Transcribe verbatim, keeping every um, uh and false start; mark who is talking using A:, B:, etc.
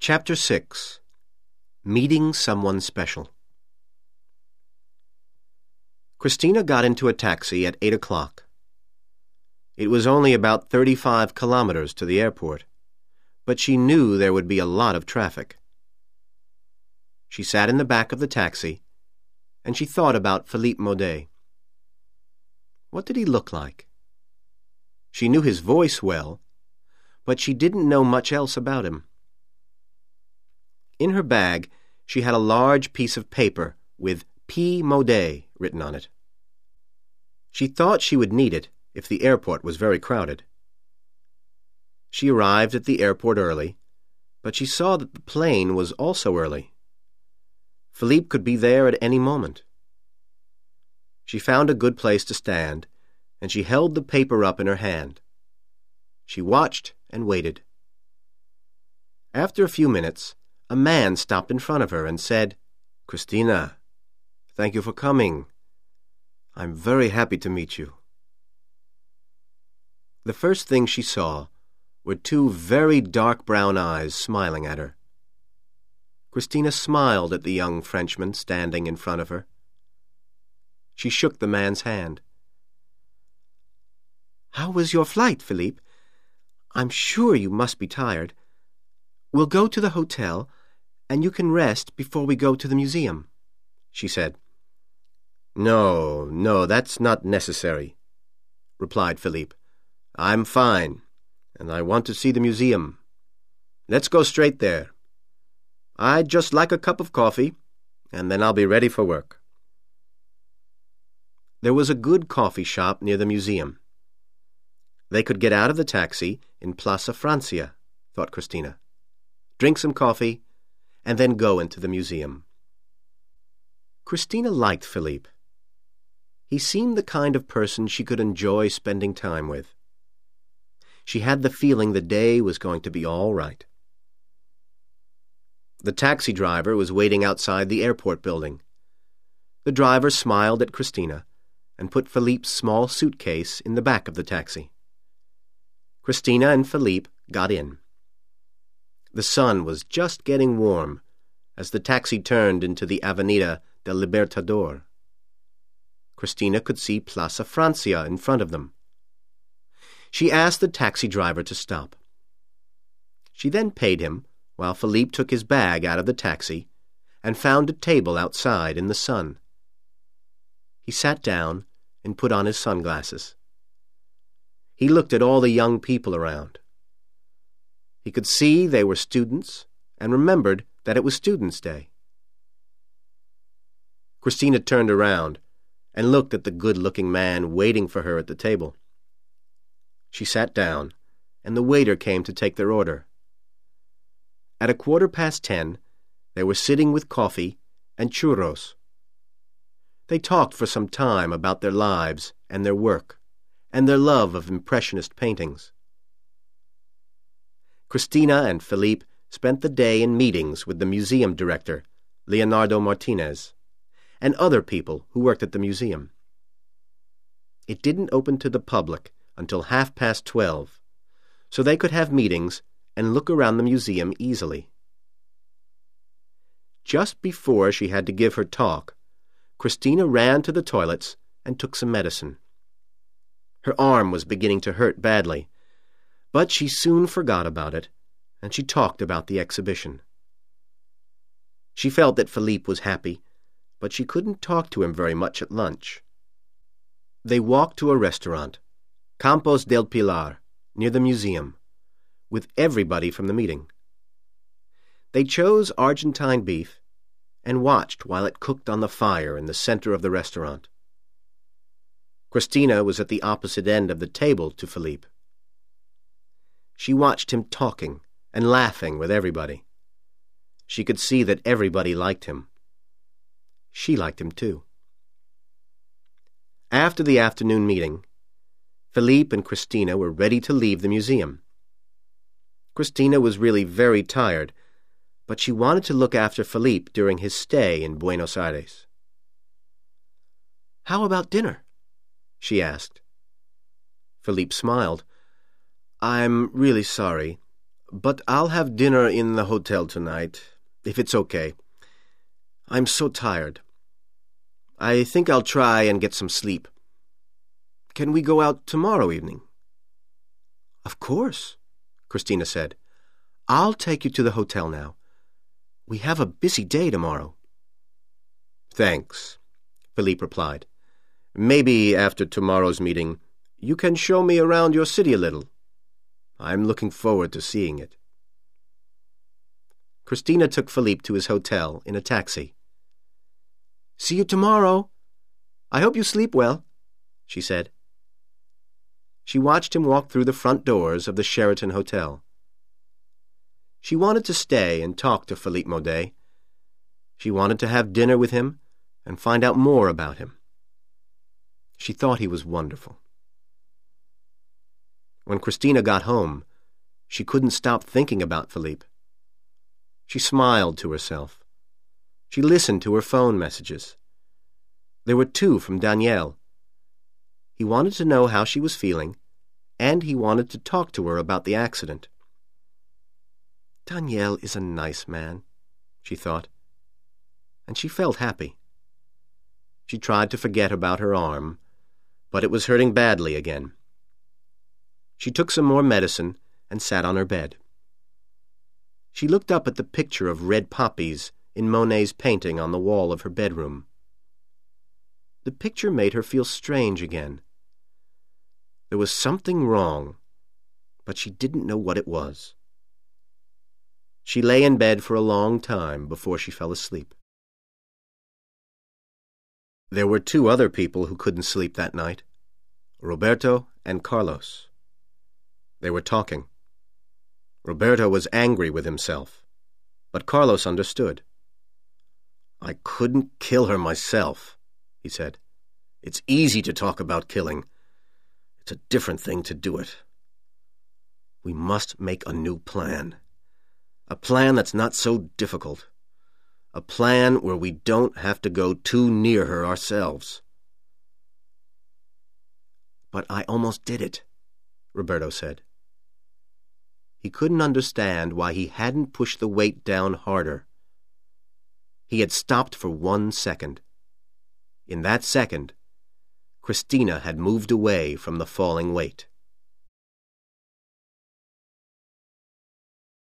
A: Chapter six. Meeting Someone Special. Christina got into a taxi at eight o'clock. It was only about thirty-five kilometers to the airport, but she knew there would be a lot of traffic. She sat in the back of the taxi, and she thought about Philippe Maudet. What did he look like? She knew his voice well, but she didn't know much else about him. In her bag, she had a large piece of paper with P. Maudet written on it. She thought she would need it if the airport was very crowded. She arrived at the airport early, but she saw that the plane was also early. Philippe could be there at any moment. She found a good place to stand, and she held the paper up in her hand. She watched and waited. After a few minutes, a man stopped in front of her and said, "Christina, thank you for coming. I'm very happy to meet you." The first thing she saw were two very dark brown eyes smiling at her. Christina smiled at the young Frenchman standing in front of her. She shook the man's hand. "How was your flight, Philippe? I'm sure you must be tired. We'll go to the hotel, and you can rest before we go to the museum," she said. "No, no, that's not necessary," replied Philippe. "I'm fine, and I want to see the museum. Let's go straight there. I'd just like a cup of coffee, and then I'll be ready for work." There was a good coffee shop near the museum. They could get out of the taxi in Plaza Francia, thought Christina, drink some coffee, and then go into the museum. Christina liked Philippe. He seemed the kind of person she could enjoy spending time with. She had the feeling the day was going to be all right. The taxi driver was waiting outside the airport building. The driver smiled at Christina and put Philippe's small suitcase in the back of the taxi. Christina and Philippe got in. The sun was just getting warm as the taxi turned into the Avenida del Libertador. Christina could see Plaza Francia in front of them. She asked the taxi driver to stop. She then paid him while Philippe took his bag out of the taxi and found a table outside in the sun. He sat down and put on his sunglasses. He looked at all the young people around. He could see they were students and remembered that it was Students' Day. Christina turned around and looked at the good-looking man waiting for her at the table. She sat down, and the waiter came to take their order. At a quarter past ten, they were sitting with coffee and churros. They talked for some time about their lives and their work, and their love of Impressionist paintings. Christina and Philippe spent the day in meetings with the museum director, Leonardo Martinez, and other people who worked at the museum. It didn't open to the public until half past twelve, so they could have meetings and look around the museum easily. Just before she had to give her talk, Christina ran to the toilets and took some medicine. Her arm was beginning to hurt badly, but she soon forgot about it, and she talked about the exhibition. She felt that Philippe was happy, but she couldn't talk to him very much at lunch. They walked to a restaurant, Campos del Pilar, near the museum, with everybody from the meeting. They chose Argentine beef and watched while it cooked on the fire in the center of the restaurant. Christina was at the opposite end of the table to Philippe. She watched him talking and laughing with everybody. She could see that everybody liked him. She liked him too. After the afternoon meeting, Philippe and Christina were ready to leave the museum. Christina was really very tired, but she wanted to look after Philippe during his stay in Buenos Aires. "How about dinner?" she asked. Philippe smiled. "I'm really sorry, but I'll have dinner in the hotel tonight, if it's okay. I'm so tired. I think I'll try and get some sleep. Can we go out tomorrow evening?" "Of course," Christina said. "I'll take you to the hotel now. We have a busy day tomorrow."
B: "Thanks," Philippe replied. "Maybe after tomorrow's meeting you can show me around your city a little. I'm looking forward to seeing it."
A: Christina took Philippe to his hotel in a taxi. "See you tomorrow. I hope you sleep well," she said. She watched him walk through the front doors of the Sheraton Hotel. She wanted to stay and talk to Philippe Maudet. She wanted to have dinner with him and find out more about him. She thought he was wonderful. When Christina got home, she couldn't stop thinking about Philippe. She smiled to herself. She listened to her phone messages. There were two from Daniel. He wanted to know how she was feeling, and he wanted to talk to her about the accident. Daniel is a nice man, she thought, and she felt happy. She tried to forget about her arm, but it was hurting badly again. She took some more medicine and sat on her bed. She looked up at the picture of red poppies in Monet's painting on the wall of her bedroom. The picture made her feel strange again. There was something wrong, but she didn't know what it was. She lay in bed for a long time before she fell asleep. There were two other people who couldn't sleep that night, Roberto and Carlos. They were talking. Roberto was angry with himself, but Carlos understood. "I couldn't kill her myself," he said. "It's easy to talk about killing. It's a different thing to do it. We must make a new plan. A plan that's not so difficult. A plan where we don't have to go too near her ourselves." "But I almost did it," Roberto said. He couldn't understand why he hadn't pushed the weight down harder. He had stopped for one second. In that second, Christina had moved away from the falling weight.